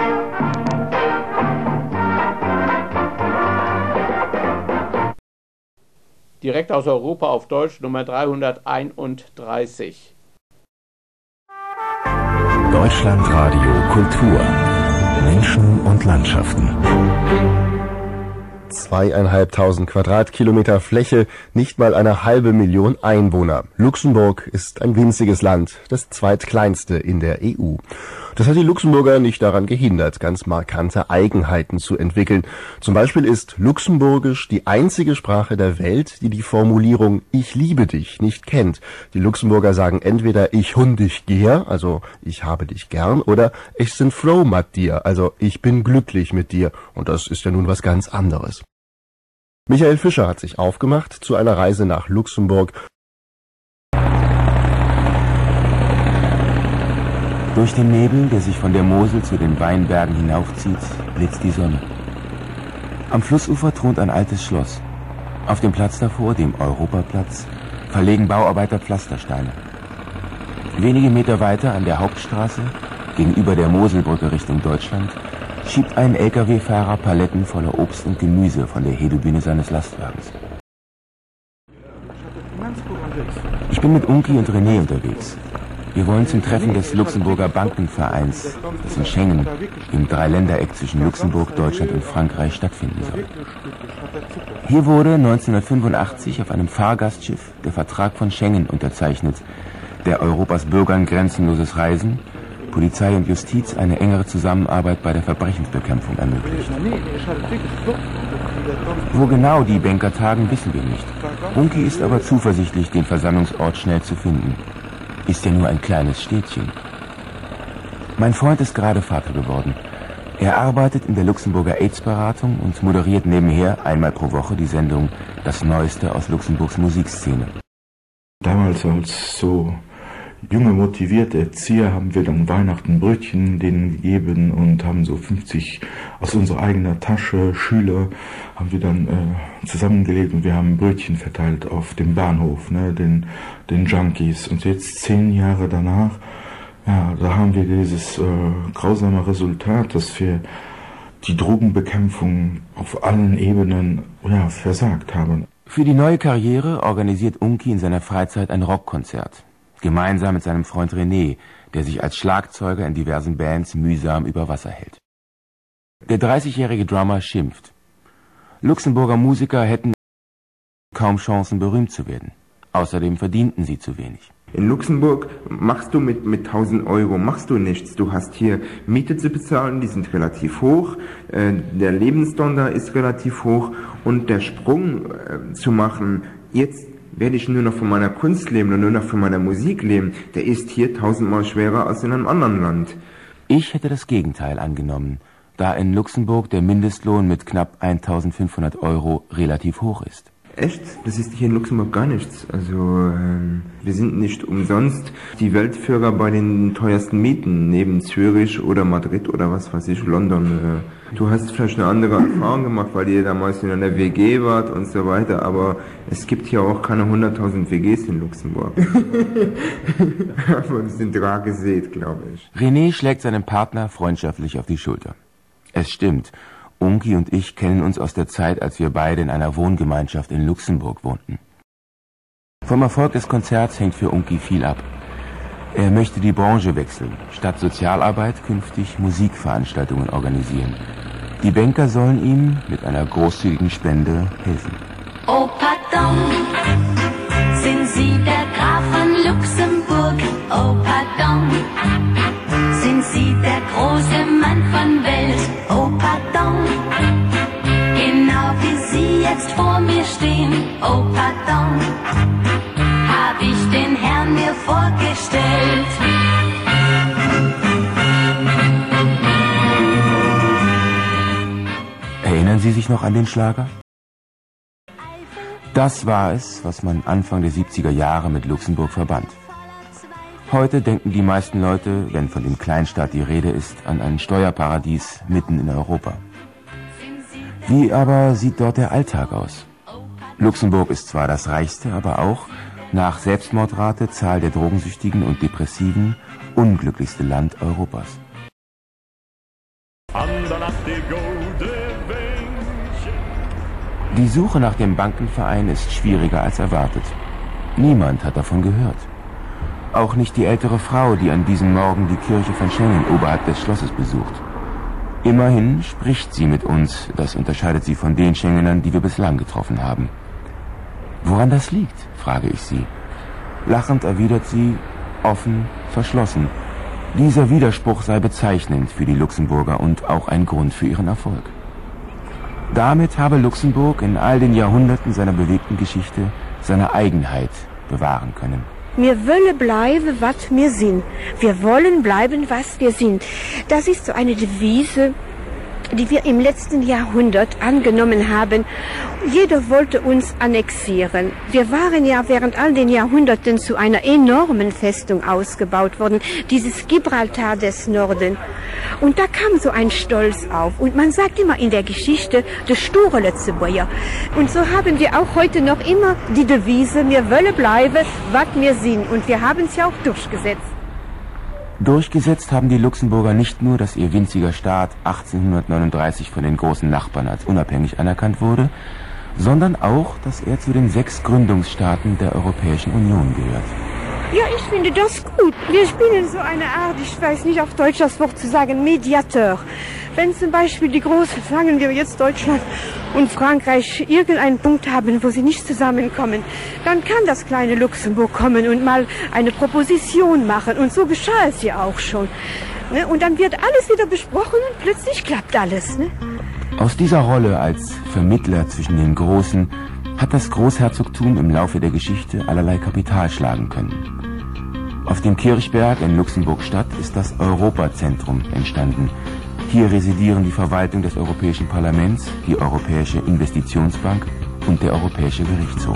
Direkt aus Europa auf Deutsch Nummer 331. Deutschlandradio Kultur. Menschen und Landschaften. 2.500 Quadratkilometer Fläche, nicht mal eine halbe Million Einwohner. Luxemburg ist ein winziges Land, das zweitkleinste in der EU. Das hat die Luxemburger nicht daran gehindert, ganz markante Eigenheiten zu entwickeln. Zum Beispiel ist Luxemburgisch die einzige Sprache der Welt, die die Formulierung "Ich liebe dich" nicht kennt. Die Luxemburger sagen entweder "Ich hun dich gehr", also "Ich habe dich gern", oder "Ich sind froh mit dir", also "Ich bin glücklich mit dir", und das ist ja nun was ganz anderes. Michael Fischer hat sich aufgemacht zu einer Reise nach Luxemburg. Durch den Nebel, der sich von der Mosel zu den Weinbergen hinaufzieht, blitzt die Sonne. Am Flussufer thront ein altes Schloss. Auf dem Platz davor, dem Europaplatz, verlegen Bauarbeiter Pflastersteine. Wenige Meter weiter an der Hauptstraße, gegenüber der Moselbrücke Richtung Deutschland, schiebt ein LKW-Fahrer Paletten voller Obst und Gemüse von der Hebebühne seines Lastwagens. Ich bin mit Unki und René unterwegs. Wir wollen zum Treffen des Luxemburger Bankenvereins, das in Schengen, im Dreiländereck zwischen Luxemburg, Deutschland und Frankreich stattfinden soll. Hier wurde 1985 auf einem Fahrgastschiff der Vertrag von Schengen unterzeichnet, der Europas Bürgern grenzenloses Reisen, Polizei und Justiz eine engere Zusammenarbeit bei der Verbrechensbekämpfung ermöglicht. Wo genau die Banker tagen, wissen wir nicht. Unki ist aber zuversichtlich, den Versammlungsort schnell zu finden. Ist ja nur ein kleines Städtchen. Mein Freund ist gerade Vater geworden. Er arbeitet in der Luxemburger AIDS-Beratung und moderiert nebenher einmal pro Woche die Sendung Das Neueste aus Luxemburgs Musikszene. Damals als so junge, motivierte Erzieher haben wir dann Weihnachten Brötchen denen gegeben und haben so 50 aus unserer eigenen Tasche, Schüler, haben wir dann zusammengelegt und wir haben Brötchen verteilt auf dem Bahnhof, ne, den Junkies. Und jetzt 10 Jahre danach, ja, da haben wir dieses grausame Resultat, dass wir die Drogenbekämpfung auf allen Ebenen versagt haben. Für die neue Karriere organisiert Unki in seiner Freizeit ein Rockkonzert. Gemeinsam mit seinem Freund René, der sich als Schlagzeuger in diversen Bands mühsam über Wasser hält. Der 30-jährige Drummer schimpft. Luxemburger Musiker hätten kaum Chancen, berühmt zu werden. Außerdem verdienten sie zu wenig. In Luxemburg machst du mit 1.000 Euro machst du nichts. Du hast hier Miete zu bezahlen, die sind relativ hoch, der Lebensstandard ist relativ hoch und der Sprung zu machen, jetzt werde ich nur noch von meiner Kunst leben und nur noch von meiner Musik leben, der ist hier 1000-mal schwerer als in einem anderen Land. Ich hätte das Gegenteil angenommen, da in Luxemburg der Mindestlohn mit knapp 1.500 Euro relativ hoch ist. Echt? Das ist hier in Luxemburg gar nichts. Also, wir sind nicht umsonst die Weltführer bei den teuersten Mieten, neben Zürich oder Madrid oder was weiß ich, London. Du hast vielleicht eine andere Erfahrung gemacht, weil ihr damals in einer WG wart und so weiter, aber es gibt hier auch keine 100.000 WGs in Luxemburg. Aber wir sind rar gesät, glaube ich. René schlägt seinem Partner freundschaftlich auf die Schulter. Es stimmt. Unki und ich kennen uns aus der Zeit, als wir beide in einer Wohngemeinschaft in Luxemburg wohnten. Vom Erfolg des Konzerts hängt für Unki viel ab. Er möchte die Branche wechseln, statt Sozialarbeit künftig Musikveranstaltungen organisieren. Die Banker sollen ihm mit einer großzügigen Spende helfen. Oh pardon, sind Sie der Graf von Luxemburg? Oh pardon, sind Sie der große Mann von Welt? Oh pardon, genau wie Sie jetzt vor mir stehen. Oh pardon, hab ich den Herrn mir vorgestellt. Erinnern Sie sich noch an den Schlager? Das war es, was man Anfang der 70er Jahre mit Luxemburg verband. Heute denken die meisten Leute, wenn von dem Kleinstaat die Rede ist, an ein Steuerparadies mitten in Europa. Wie aber sieht dort der Alltag aus? Luxemburg ist zwar das reichste, aber auch, nach Selbstmordrate, Zahl der Drogensüchtigen und Depressiven, unglücklichste Land Europas. Die Suche nach dem Bankenverein ist schwieriger als erwartet. Niemand hat davon gehört. Auch nicht die ältere Frau, die an diesem Morgen die Kirche von Schengen oberhalb des Schlosses besucht. Immerhin spricht sie mit uns, das unterscheidet sie von den Schengenern, die wir bislang getroffen haben. Woran das liegt, frage ich sie. Lachend erwidert sie, offen, verschlossen. Dieser Widerspruch sei bezeichnend für die Luxemburger und auch ein Grund für ihren Erfolg. Damit habe Luxemburg in all den Jahrhunderten seiner bewegten Geschichte seine Eigenheit bewahren können. Wir wollen bleiben, was wir sind. Wir wollen bleiben, was wir sind. Das ist so eine Devise, die wir im letzten Jahrhundert angenommen haben. Jeder wollte uns annexieren. Wir waren ja während all den Jahrhunderten zu einer enormen Festung ausgebaut worden, dieses Gibraltar des Norden. Und da kam so ein Stolz auf. Und man sagt immer in der Geschichte, der sture Lützebäuer. Und so haben wir auch heute noch immer die Devise, wir wollen bleiben, was wir sind. Und wir haben es ja auch durchgesetzt. Durchgesetzt haben die Luxemburger nicht nur, dass ihr winziger Staat 1839 von den großen Nachbarn als unabhängig anerkannt wurde, sondern auch, dass er zu den 6 Gründungsstaaten der Europäischen Union gehört. Ja, ich finde das gut. Wir spielen so eine Art, ich weiß nicht auf Deutsch das Wort zu sagen, Mediateur. Wenn zum Beispiel die großen, sagen wir jetzt Deutschland und Frankreich, irgendeinen Punkt haben, wo sie nicht zusammenkommen, dann kann das kleine Luxemburg kommen und mal eine Proposition machen. Und so geschah es ja auch schon. Ne? Und dann wird alles wieder besprochen und plötzlich klappt alles. Ne? Aus dieser Rolle als Vermittler zwischen den Großen hat das Großherzogtum im Laufe der Geschichte allerlei Kapital schlagen können. Auf dem Kirchberg in Luxemburg-Stadt ist das Europazentrum entstanden. Hier residieren die Verwaltung des Europäischen Parlaments, die Europäische Investitionsbank und der Europäische Gerichtshof.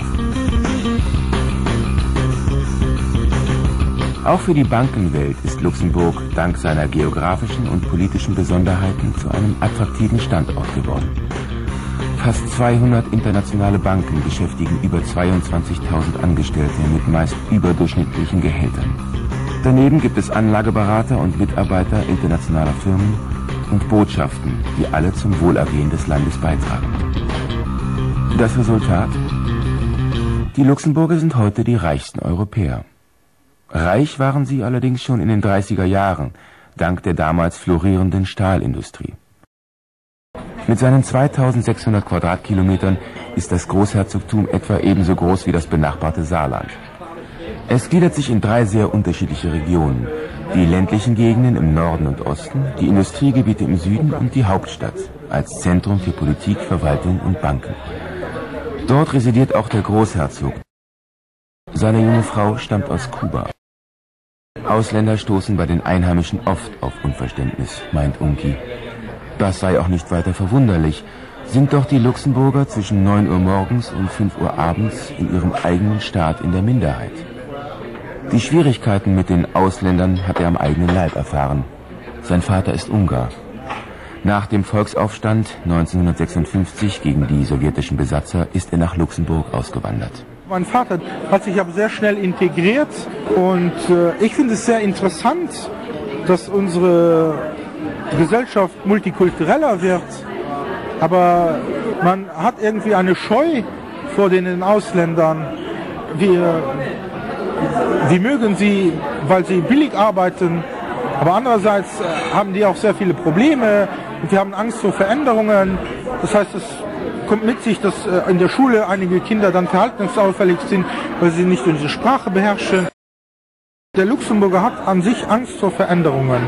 Auch für die Bankenwelt ist Luxemburg dank seiner geografischen und politischen Besonderheiten zu einem attraktiven Standort geworden. Fast 200 internationale Banken beschäftigen über 22.000 Angestellte mit meist überdurchschnittlichen Gehältern. Daneben gibt es Anlageberater und Mitarbeiter internationaler Firmen und Botschaften, die alle zum Wohlergehen des Landes beitragen. Das Resultat? Die Luxemburger sind heute die reichsten Europäer. Reich waren sie allerdings schon in den 30er Jahren, dank der damals florierenden Stahlindustrie. Mit seinen 2600 Quadratkilometern ist das Großherzogtum etwa ebenso groß wie das benachbarte Saarland. Es gliedert sich in 3 sehr unterschiedliche Regionen. Die ländlichen Gegenden im Norden und Osten, die Industriegebiete im Süden und die Hauptstadt als Zentrum für Politik, Verwaltung und Banken. Dort residiert auch der Großherzog. Seine junge Frau stammt aus Kuba. Ausländer stoßen bei den Einheimischen oft auf Unverständnis, meint Unki. Das sei auch nicht weiter verwunderlich, sind doch die Luxemburger zwischen 9 Uhr morgens und 5 Uhr abends in ihrem eigenen Staat in der Minderheit. Die Schwierigkeiten mit den Ausländern hat er am eigenen Leib erfahren. Sein Vater ist Ungar. Nach dem Volksaufstand 1956 gegen die sowjetischen Besatzer ist er nach Luxemburg ausgewandert. Mein Vater hat sich aber sehr schnell integriert und ich finde es sehr interessant, dass unsere Gesellschaft multikultureller wird, aber man hat irgendwie eine Scheu vor den Ausländern. Wir mögen sie, weil sie billig arbeiten, aber andererseits haben die auch sehr viele Probleme und wir haben Angst vor Veränderungen. Das heißt, es kommt mit sich, dass in der Schule einige Kinder dann verhaltensauffällig sind, weil sie nicht unsere Sprache beherrschen. Der Luxemburger hat an sich Angst vor Veränderungen.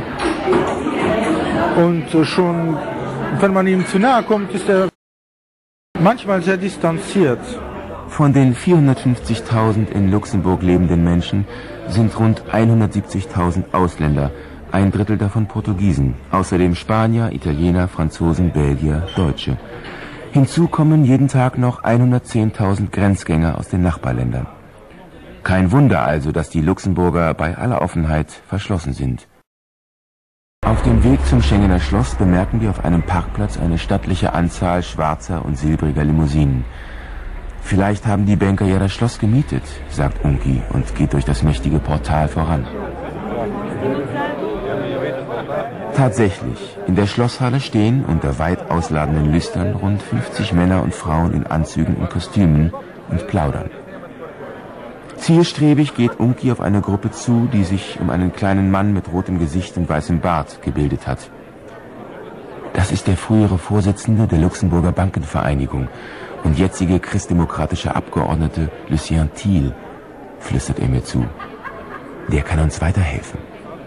Und schon, wenn man ihm zu nahe kommt, ist er manchmal sehr distanziert. Von den 450.000 in Luxemburg lebenden Menschen sind rund 170.000 Ausländer, 1/3 davon Portugiesen, außerdem Spanier, Italiener, Franzosen, Belgier, Deutsche. Hinzu kommen jeden Tag noch 110.000 Grenzgänger aus den Nachbarländern. Kein Wunder also, dass die Luxemburger bei aller Offenheit verschlossen sind. Auf dem Weg zum Schengener Schloss bemerken wir auf einem Parkplatz eine stattliche Anzahl schwarzer und silbriger Limousinen. Vielleicht haben die Banker ja das Schloss gemietet, sagt Unki und geht durch das mächtige Portal voran. Tatsächlich, in der Schlosshalle stehen unter weit ausladenden Lüstern rund 50 Männer und Frauen in Anzügen und Kostümen und plaudern. Zielstrebig geht Unki auf eine Gruppe zu, die sich um einen kleinen Mann mit rotem Gesicht und weißem Bart gebildet hat. Das ist der frühere Vorsitzende der Luxemburger Bankenvereinigung und jetzige christdemokratische Abgeordnete Lucien Thiel, flüstert er mir zu. Der kann uns weiterhelfen.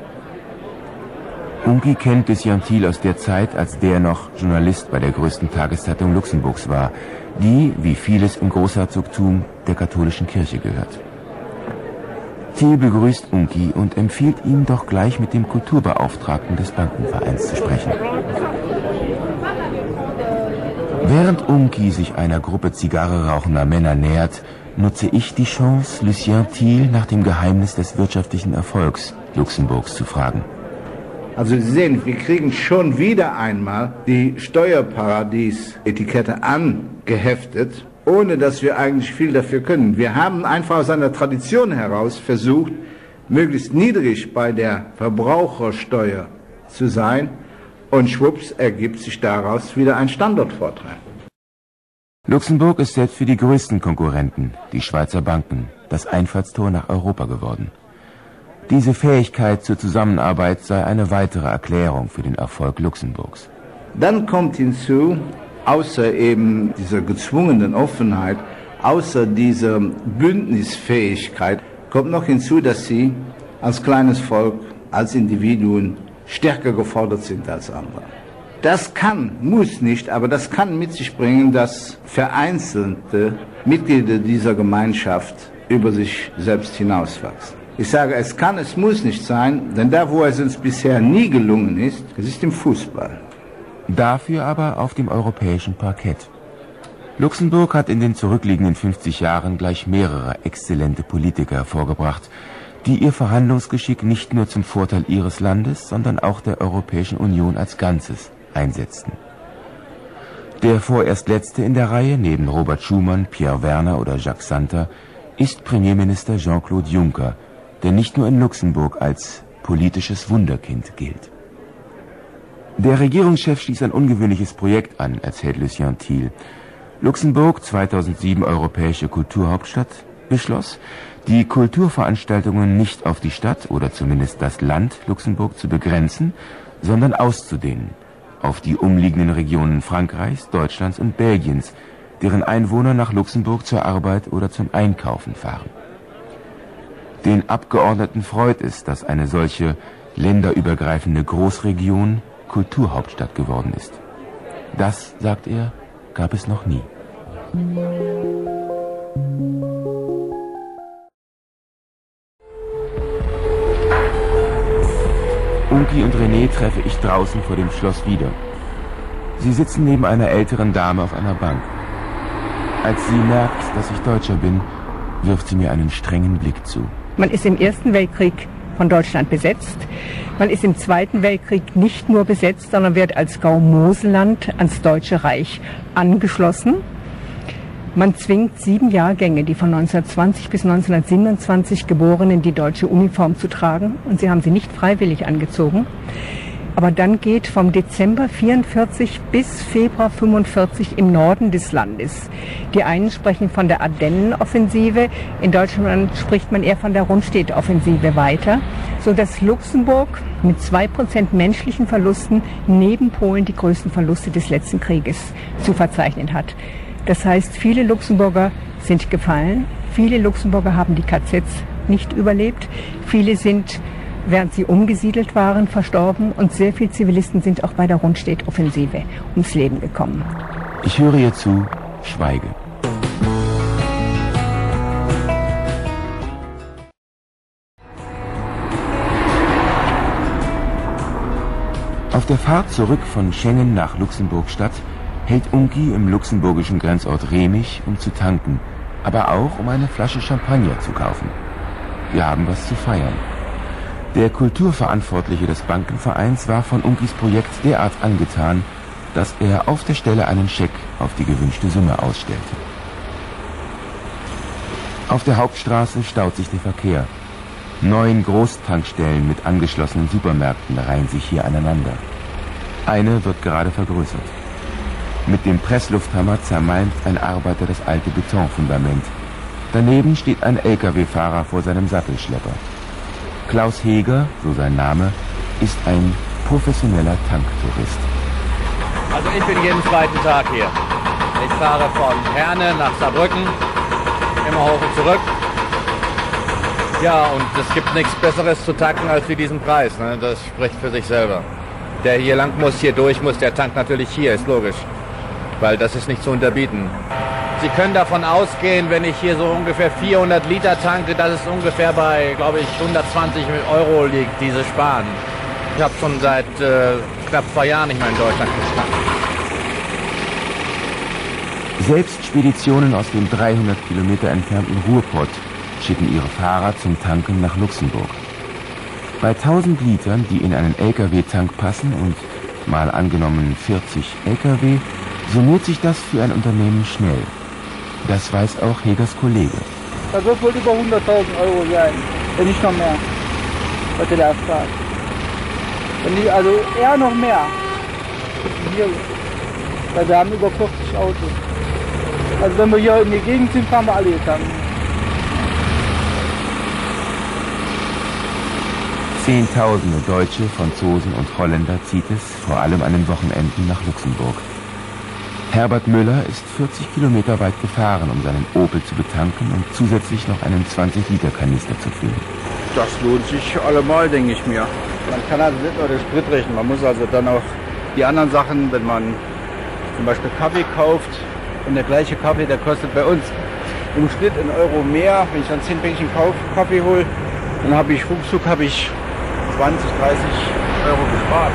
Unki kennt Lucien Thiel aus der Zeit, als der noch Journalist bei der größten Tageszeitung Luxemburgs war, die, wie vieles im Großherzogtum, der katholischen Kirche gehört. Thiel begrüßt Unki und empfiehlt ihm doch gleich mit dem Kulturbeauftragten des Bankenvereins zu sprechen. Während Unki sich einer Gruppe Zigarre rauchender Männer nähert, nutze ich die Chance, Lucien Thiel nach dem Geheimnis des wirtschaftlichen Erfolgs Luxemburgs zu fragen. Also Sie sehen, wir kriegen schon wieder einmal die Steuerparadies-Etikette angeheftet, ohne dass wir eigentlich viel dafür können. Wir haben einfach aus einer Tradition heraus versucht, möglichst niedrig bei der Verbrauchersteuer zu sein, und schwupps ergibt sich daraus wieder ein Standortvorteil. Luxemburg ist selbst für die größten Konkurrenten, die Schweizer Banken, das Einfallstor nach Europa geworden. Diese Fähigkeit zur Zusammenarbeit sei eine weitere Erklärung für den Erfolg Luxemburgs. Dann kommt hinzu, außer eben dieser gezwungenen Offenheit, außer dieser Bündnisfähigkeit, kommt noch hinzu, dass sie als kleines Volk, als Individuen stärker gefordert sind als andere. Das kann, muss nicht, aber das kann mit sich bringen, dass vereinzelte Mitglieder dieser Gemeinschaft über sich selbst hinauswachsen. Ich sage, es kann, es muss nicht sein, denn da, wo es uns bisher nie gelungen ist, das ist im Fußball. Dafür aber auf dem europäischen Parkett. Luxemburg hat in den zurückliegenden 50 Jahren gleich mehrere exzellente Politiker hervorgebracht, die ihr Verhandlungsgeschick nicht nur zum Vorteil ihres Landes, sondern auch der Europäischen Union als Ganzes einsetzten. Der vorerst letzte in der Reihe, neben Robert Schuman, Pierre Werner oder Jacques Santer, ist Premierminister Jean-Claude Juncker, der nicht nur in Luxemburg als politisches Wunderkind gilt. Der Regierungschef stieß ein ungewöhnliches Projekt an, erzählt Lucien Thiel. Luxemburg, 2007 europäische Kulturhauptstadt, beschloss, die Kulturveranstaltungen nicht auf die Stadt oder zumindest das Land Luxemburg zu begrenzen, sondern auszudehnen auf die umliegenden Regionen Frankreichs, Deutschlands und Belgiens, deren Einwohner nach Luxemburg zur Arbeit oder zum Einkaufen fahren. Den Abgeordneten freut es, dass eine solche länderübergreifende Großregion Kulturhauptstadt geworden ist. Das, sagt er, gab es noch nie. Unki und René treffe ich draußen vor dem Schloss wieder. Sie sitzen neben einer älteren Dame auf einer Bank. Als sie merkt, dass ich Deutscher bin, wirft sie mir einen strengen Blick zu. Man ist im Ersten Weltkrieg von Deutschland besetzt. Man ist im Zweiten Weltkrieg nicht nur besetzt, sondern wird als Gau-Moselland ans Deutsche Reich angeschlossen. Man zwingt 7 Jahrgänge, die von 1920 bis 1927 Geborenen, die deutsche Uniform zu tragen. Und sie haben sie nicht freiwillig angezogen. Aber dann geht vom Dezember 44 bis Februar 45 im Norden des Landes. Die einen sprechen von der Ardennenoffensive, in Deutschland spricht man eher von der Rundstedt-Offensive weiter, sodass Luxemburg mit 2% menschlichen Verlusten neben Polen die größten Verluste des letzten Krieges zu verzeichnen hat. Das heißt, viele Luxemburger sind gefallen, viele Luxemburger haben die KZs nicht überlebt, viele sind, während sie umgesiedelt waren, verstorben und sehr viele Zivilisten sind auch bei der Rundstedt-Offensive ums Leben gekommen. Ich höre ihr zu, schweige. Auf der Fahrt zurück von Schengen nach Luxemburg-Stadt hält Unki im luxemburgischen Grenzort Remich, um zu tanken, aber auch um eine Flasche Champagner zu kaufen. Wir haben was zu feiern. Der Kulturverantwortliche des Bankenvereins war von Unkis Projekt derart angetan, dass er auf der Stelle einen Scheck auf die gewünschte Summe ausstellte. Auf der Hauptstraße staut sich der Verkehr. 9 Großtankstellen mit angeschlossenen Supermärkten reihen sich hier aneinander. Eine wird gerade vergrößert. Mit dem Presslufthammer zermalmt ein Arbeiter das alte Betonfundament. Daneben steht ein LKW-Fahrer vor seinem Sattelschlepper. Klaus Heger, so sein Name, ist ein professioneller Tanktourist. Also ich bin jeden zweiten Tag hier. Ich fahre von Herne nach Saarbrücken, immer hoch und zurück. Ja, und es gibt nichts Besseres zu tanken als für diesen Preis. Ne? Das spricht für sich selber. Der hier lang muss, hier durch muss, der tankt natürlich hier, ist logisch. Weil das ist nicht zu unterbieten. Sie können davon ausgehen, wenn ich hier so ungefähr 400 Liter tanke, dass es ungefähr bei, glaube ich, 120 € liegt, diese Sparen. Ich habe schon seit knapp 2 Jahren nicht mehr in Deutschland getankt. Selbst Speditionen aus dem 300 Kilometer entfernten Ruhrpott schicken ihre Fahrer zum Tanken nach Luxemburg. Bei 1000 Litern, die in einen LKW-Tank passen und mal angenommen 40 LKW, summiert sich das für ein Unternehmen schnell. Das weiß auch Hegers Kollege. Das wird wohl über 100.000 € sein, wenn nicht noch mehr, was der da fragt. Also eher noch mehr. Hier, weil wir haben über 40 Autos. Also wenn wir hier in die Gegend sind, fahren wir alle getankt. Zehntausende Deutsche, Franzosen und Holländer zieht es vor allem an den Wochenenden nach Luxemburg. Herbert Müller ist 40 Kilometer weit gefahren, um seinen Opel zu betanken und zusätzlich noch einen 20-Liter-Kanister zu füllen. Das lohnt sich allemal, denke ich mir. Man kann also nicht nur den Sprit rechnen, man muss also dann auch die anderen Sachen, wenn man zum Beispiel Kaffee kauft und der gleiche Kaffee, der kostet bei uns im Schnitt einen Euro mehr. Wenn ich dann 10 Päckchen Kaffee hole, dann habe ich ruckzuck 20, 30 € gespart.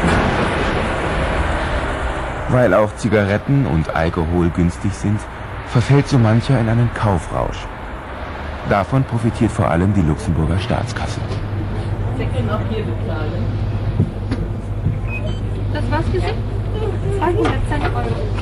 Weil auch Zigaretten und Alkohol günstig sind, verfällt so mancher in einen Kaufrausch. Davon profitiert vor allem die Luxemburger Staatskasse. Sie können auch hier bezahlen. Das war's gesehen? 210 €.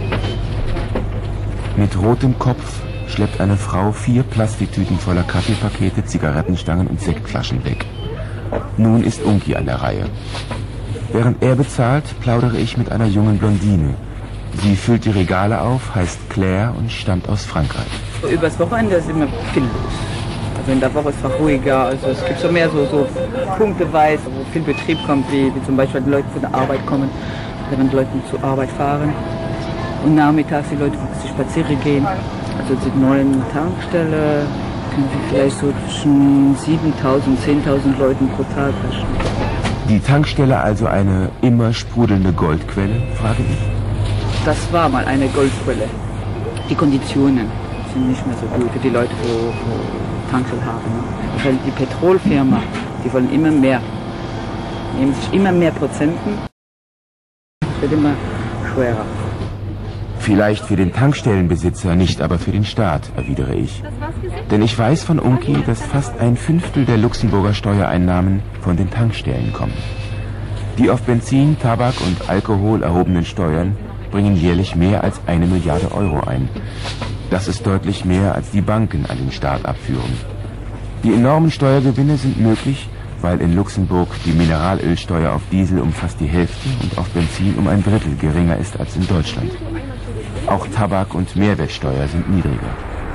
Mit rotem Kopf schleppt eine Frau 4 Plastiktüten voller Kaffeepakete, Zigarettenstangen und Sektflaschen weg. Nun ist Unki an der Reihe. Während er bezahlt, plaudere ich mit einer jungen Blondine. Sie füllt die Regale auf, heißt Claire und stammt aus Frankreich. Übers Wochenende ist immer viel los. Also in der Woche ist es ruhiger. Also es gibt so mehr so punkteweise, wo viel Betrieb kommt, wie zum Beispiel wenn die Leute von der Arbeit kommen, oder wenn die Leute zur Arbeit fahren. Und nachmittags die Leute sich spazieren gehen. Also die neuen Tankstelle können Sie vielleicht so zwischen 7.000 und 10.000 Leuten pro Tag rechnen. Die Tankstelle also eine immer sprudelnde Goldquelle, frage ich. Das war mal eine Goldquelle. Die Konditionen sind nicht mehr so gut für die Leute, die Tankstelle haben. Weil die Petrolfirma, die wollen immer mehr. Nehmen sich immer mehr Prozenten. Es wird immer schwerer. Vielleicht für den Tankstellenbesitzer, nicht aber für den Staat, erwidere ich. Denn ich weiß von Unki, dass fast 1/5 der Luxemburger Steuereinnahmen von den Tankstellen kommen. Die auf Benzin, Tabak und Alkohol erhobenen Steuern bringen jährlich mehr als 1 Milliarde € ein. Das ist deutlich mehr, als die Banken an den Staat abführen. Die enormen Steuergewinne sind möglich, weil in Luxemburg die Mineralölsteuer auf Diesel um fast die Hälfte und auf Benzin um 1/3 geringer ist als in Deutschland. Auch Tabak- und Mehrwertsteuer sind niedriger.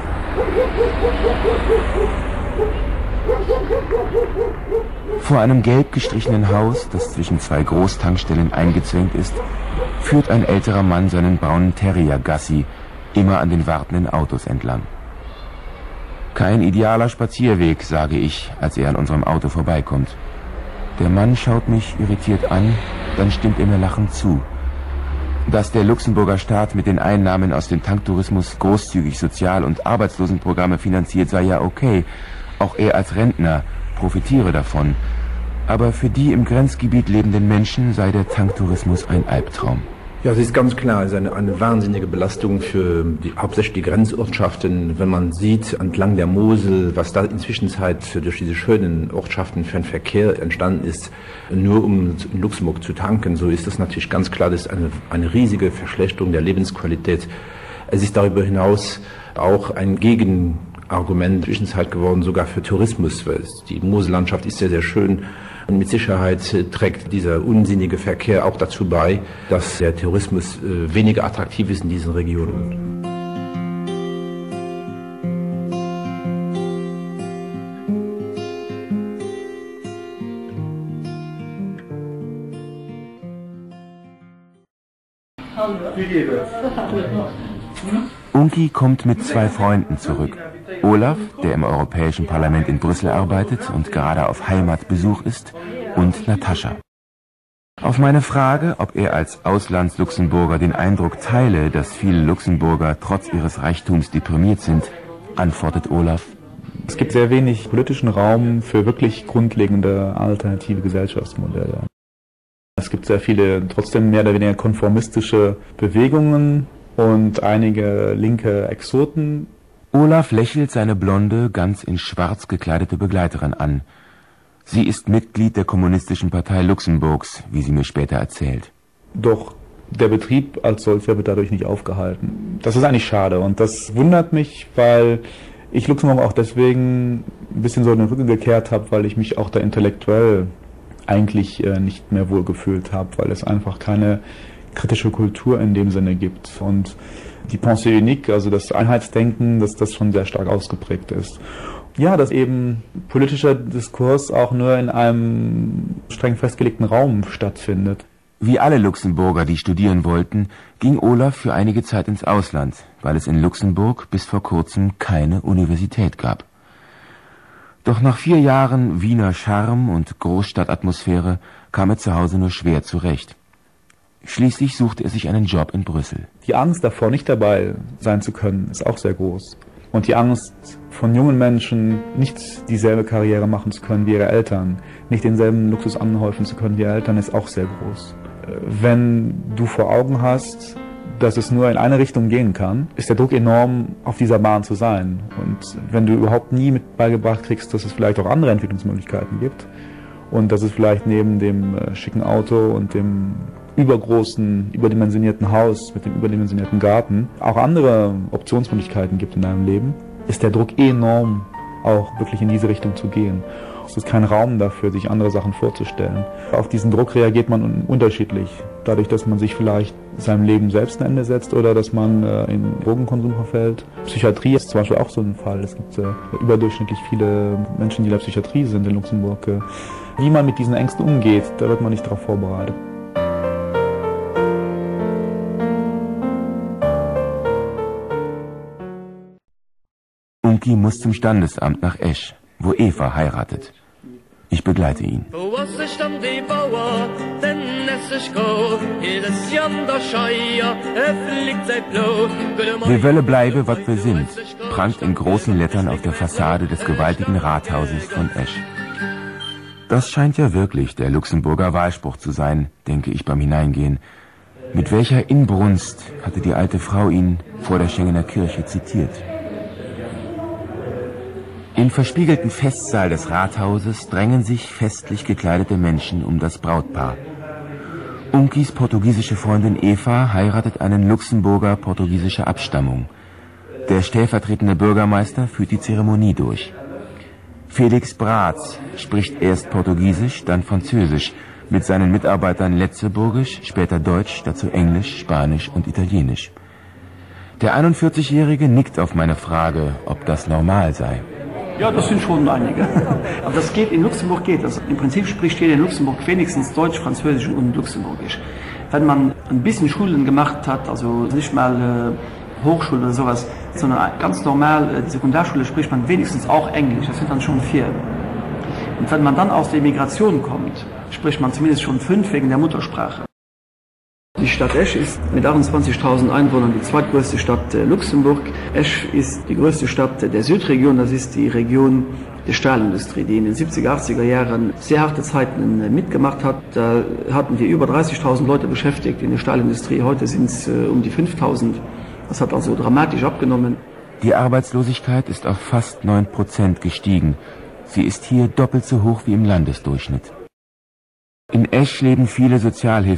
Vor einem gelb gestrichenen Haus, das zwischen 2 Großtankstellen eingezwängt ist, führt ein älterer Mann seinen braunen Terrier Gassi, immer an den wartenden Autos entlang. Kein idealer Spazierweg, sage ich, als er an unserem Auto vorbeikommt. Der Mann schaut mich irritiert an, dann stimmt er mir lachend zu. Dass der Luxemburger Staat mit den Einnahmen aus dem Tanktourismus großzügig Sozial- und Arbeitslosenprogramme finanziert, sei ja okay. Auch er als Rentner profitiere davon. Aber für die im Grenzgebiet lebenden Menschen sei der Tanktourismus ein Albtraum. Ja, es ist ganz klar, es ist eine wahnsinnige Belastung für hauptsächlich die Grenzortschaften. Wenn man sieht, entlang der Mosel, was da inzwischen durch diese schönen Ortschaften für einen Verkehr entstanden ist, nur um in Luxemburg zu tanken, so ist das natürlich ganz klar, das ist eine riesige Verschlechterung der Lebensqualität. Es ist darüber hinaus auch ein Argument Zwischenzeit geworden, sogar für Tourismus, weil die Mosellandschaft ist sehr, sehr schön. Und mit Sicherheit trägt dieser unsinnige Verkehr auch dazu bei, dass der Tourismus weniger attraktiv ist in diesen Regionen. Unki kommt mit 2 Freunden zurück. Olaf, der im Europäischen Parlament in Brüssel arbeitet und gerade auf Heimatbesuch ist, und Natascha. Auf meine Frage, ob er als Auslandsluxemburger den Eindruck teile, dass viele Luxemburger trotz ihres Reichtums deprimiert sind, antwortet Olaf: Es gibt sehr wenig politischen Raum für wirklich grundlegende alternative Gesellschaftsmodelle. Es gibt sehr viele trotzdem mehr oder weniger konformistische Bewegungen und einige linke Exoten. Olaf lächelt seine blonde, ganz in schwarz gekleidete Begleiterin an. Sie ist Mitglied der Kommunistischen Partei Luxemburgs, wie sie mir später erzählt. Doch der Betrieb als solcher wird dadurch nicht aufgehalten. Das ist eigentlich schade und das wundert mich, weil ich Luxemburg auch deswegen ein bisschen so in den Rücken gekehrt habe, weil ich mich auch da intellektuell eigentlich nicht mehr wohl gefühlt habe, weil es einfach keine kritische Kultur in dem Sinne gibt. Und die Pensée unique, also das Einheitsdenken, dass das schon sehr stark ausgeprägt ist. Ja, dass eben politischer Diskurs auch nur in einem streng festgelegten Raum stattfindet. Wie alle Luxemburger, die studieren wollten, ging Olaf für einige Zeit ins Ausland, weil es in Luxemburg bis vor kurzem keine Universität gab. Doch nach 4 Jahren Wiener Charme und Großstadtatmosphäre kam er zu Hause nur schwer zurecht. Schließlich suchte er sich einen Job in Brüssel. Die Angst davor, nicht dabei sein zu können, ist auch sehr groß. Und die Angst von jungen Menschen, nicht dieselbe Karriere machen zu können wie ihre Eltern, nicht denselben Luxus anhäufen zu können wie ihre Eltern, ist auch sehr groß. Wenn du vor Augen hast, dass es nur in eine Richtung gehen kann, ist der Druck enorm, auf dieser Bahn zu sein. Und wenn du überhaupt nie mit beigebracht kriegst, dass es vielleicht auch andere Entwicklungsmöglichkeiten gibt und dass es vielleicht neben dem schicken Auto und dem übergroßen, überdimensionierten Haus mit dem überdimensionierten Garten auch andere Optionsmöglichkeiten gibt in deinem Leben, ist der Druck enorm, auch wirklich in diese Richtung zu gehen. Es ist kein Raum dafür, sich andere Sachen vorzustellen. Auf diesen Druck reagiert man unterschiedlich. Dadurch, dass man sich vielleicht seinem Leben selbst ein Ende setzt oder dass man in Drogenkonsum verfällt. Psychiatrie ist zum Beispiel auch so ein Fall. Es gibt überdurchschnittlich viele Menschen, die in der Psychiatrie sind in Luxemburg. Wie man mit diesen Ängsten umgeht, da wird man nicht darauf vorbereitet. Unki muss zum Standesamt nach Esch, wo Eva heiratet. Ich begleite ihn. Wir Wölle bleibe, wat wir sind, prangt in großen Lettern auf der Fassade des gewaltigen Rathauses von Esch. Das scheint ja wirklich der Luxemburger Wahlspruch zu sein, denke ich beim Hineingehen. Mit welcher Inbrunst hatte die alte Frau ihn vor der Schengener Kirche zitiert. Im verspiegelten Festsaal des Rathauses drängen sich festlich gekleidete Menschen um das Brautpaar. Unkis portugiesische Freundin Eva heiratet einen Luxemburger portugiesischer Abstammung. Der stellvertretende Bürgermeister führt die Zeremonie durch. Felix Bratz spricht erst Portugiesisch, dann Französisch, mit seinen Mitarbeitern Letzeburgisch, später Deutsch, dazu Englisch, Spanisch und Italienisch. Der 41-Jährige nickt auf meine Frage, ob das normal sei. Ja, das sind schon einige. Aber das geht, in Luxemburg geht das. Im Prinzip spricht jeder in Luxemburg wenigstens Deutsch, Französisch und Luxemburgisch. Wenn man ein bisschen Schulen gemacht hat, also nicht mal Hochschule oder sowas, sondern ganz normal die Sekundarschule, spricht man wenigstens auch Englisch. Das sind dann schon 4. Und wenn man dann aus der Immigration kommt, spricht man zumindest schon 5 wegen der Muttersprache. Die Stadt Esch ist mit 28.000 Einwohnern die zweitgrößte Stadt Luxemburg. Esch ist die größte Stadt der Südregion, das ist die Region der Stahlindustrie, die in den 70er, 80er Jahren sehr harte Zeiten mitgemacht hat. Da hatten wir über 30.000 Leute beschäftigt in der Stahlindustrie, heute sind es um die 5.000. Das hat also dramatisch abgenommen. Die Arbeitslosigkeit ist auf fast 9% gestiegen. Sie ist hier doppelt so hoch wie im Landesdurchschnitt. In Esch leben viele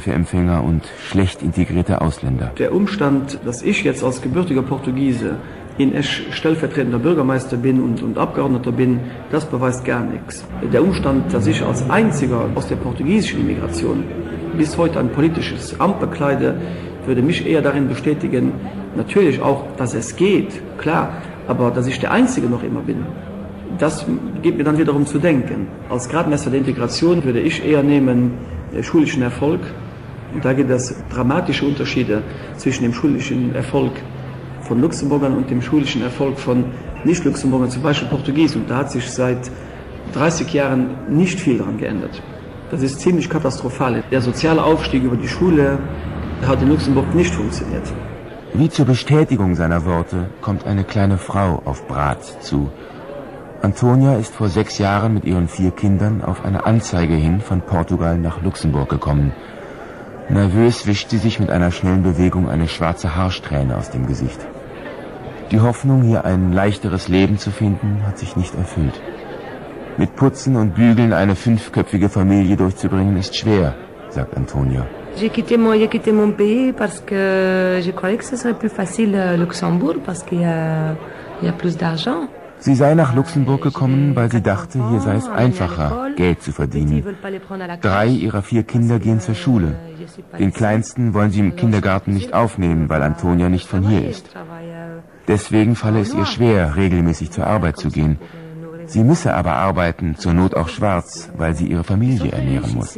Sozialhilfeempfänger und schlecht integrierte Ausländer. Der Umstand, dass ich jetzt als gebürtiger Portugiese ich stellvertretender Bürgermeister bin und Abgeordneter bin, das beweist gar nichts. Der Umstand, dass ich als einziger aus der portugiesischen Immigration bis heute ein politisches Amt bekleide, würde mich eher darin bestätigen, natürlich auch, dass es geht, klar, aber dass ich der Einzige noch immer bin. Das gibt mir dann wiederum zu denken. Als Gradmesser der Integration würde ich eher nehmen schulischen Erfolg. Und da gibt es dramatische Unterschiede zwischen dem schulischen Erfolg von Luxemburgern und dem schulischen Erfolg von Nicht-Luxemburgern, zum Beispiel Portugies. Und da hat sich seit 30 Jahren nicht viel daran geändert. Das ist ziemlich katastrophal. Der soziale Aufstieg über die Schule hat in Luxemburg nicht funktioniert. Wie zur Bestätigung seiner Worte kommt eine kleine Frau auf Brat zu. Antonia ist vor 6 Jahren mit ihren 4 Kindern auf eine Anzeige hin von Portugal nach Luxemburg gekommen. Nervös wischt sie sich mit einer schnellen Bewegung eine schwarze Haarsträhne aus dem Gesicht. Die Hoffnung, hier ein leichteres Leben zu finden, hat sich nicht erfüllt. Mit Putzen und Bügeln eine 5-köpfige Familie durchzubringen, ist schwer, sagt Antonia. J'ai quitté mon pays parce que je croyais que ce serait plus facile Luxembourg parce qu'il y a plus d'argent. Sie sei nach Luxemburg gekommen, weil sie dachte, hier sei es einfacher, Geld zu verdienen. 3 ihrer 4 Kinder gehen zur Schule. Den kleinsten wollen sie im Kindergarten nicht aufnehmen, weil Antonia nicht von hier ist. Deswegen falle es ihr schwer, regelmäßig zur Arbeit zu gehen. Sie müsse aber arbeiten, zur Not auch schwarz, weil sie ihre Familie ernähren muss.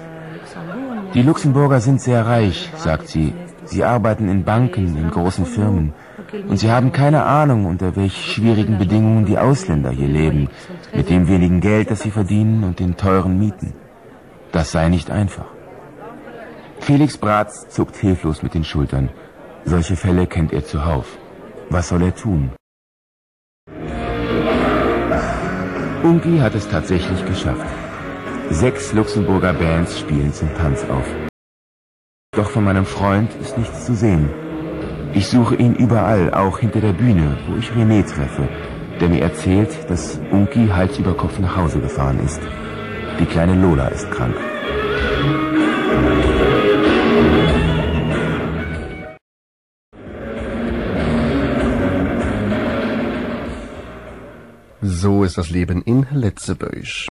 Die Luxemburger sind sehr reich, sagt sie. Sie arbeiten in Banken, in großen Firmen. Und sie haben keine Ahnung, unter welch schwierigen Bedingungen die Ausländer hier leben, mit dem wenigen Geld, das sie verdienen und den teuren Mieten. Das sei nicht einfach. Felix Bratz zuckt hilflos mit den Schultern. Solche Fälle kennt er zuhauf. Was soll er tun? Unki hat es tatsächlich geschafft. 6 Luxemburger Bands spielen zum Tanz auf. Doch von meinem Freund ist nichts zu sehen. Ich suche ihn überall, auch hinter der Bühne, wo ich René treffe, der mir erzählt, dass Unki Hals über Kopf nach Hause gefahren ist. Die kleine Lola ist krank. So ist das Leben in Letzeböisch.